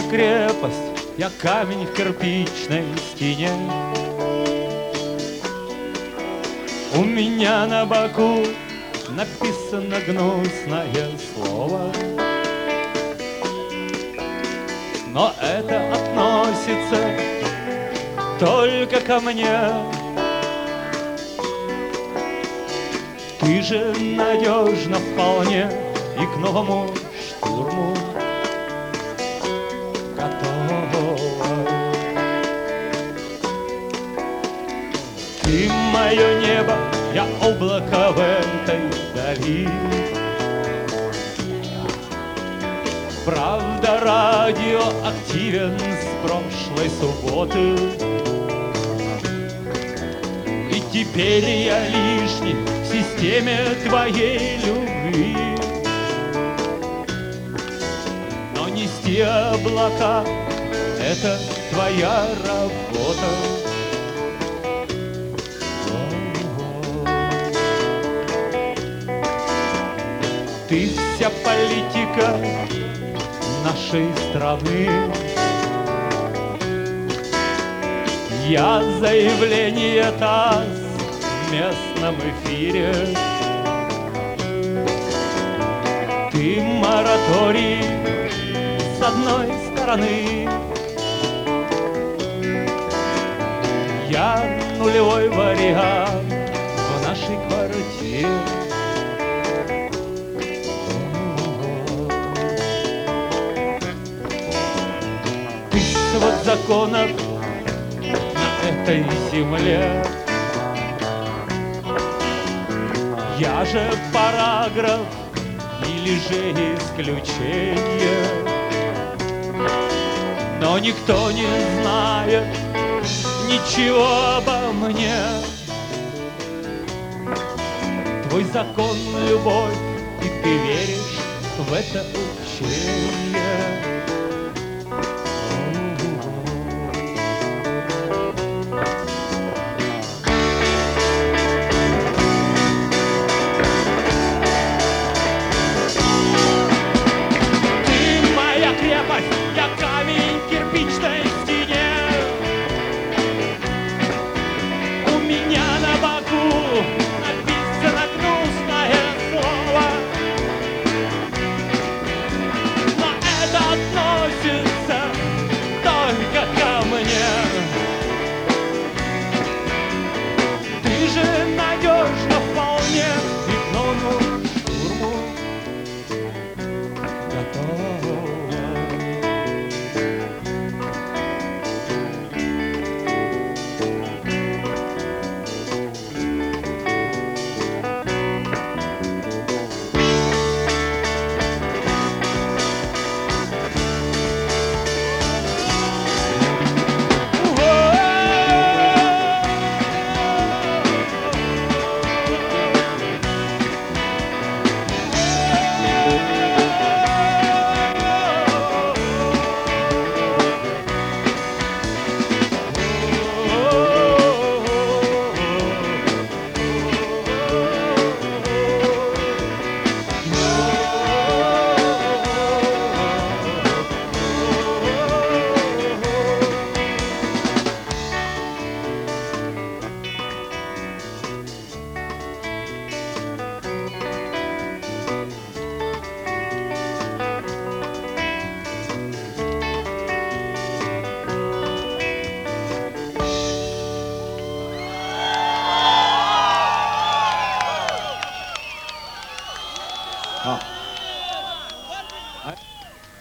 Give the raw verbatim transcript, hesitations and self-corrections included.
крепость, я камень в кирпичной стене. У меня на боку написано гнусное слово, но это относится только ко мне. Ты же надежна вполне и к новому штурму готова. Ты мое небо, я облако в этой дали. Правда, радио активен с прошлой субботы, и теперь я лишний в системе твоей любви. Но нести облака — это твоя работа. Ты вся политика нашей страны. Я заявление ТАСС в местном эфире. Ты мораторий с одной стороны. Я нулевой вариант в нашей квартире. Вот законов на этой земле. Я же параграф или же исключение. Но никто не знает ничего обо мне. Твой закон — любовь, и ты веришь в это учение.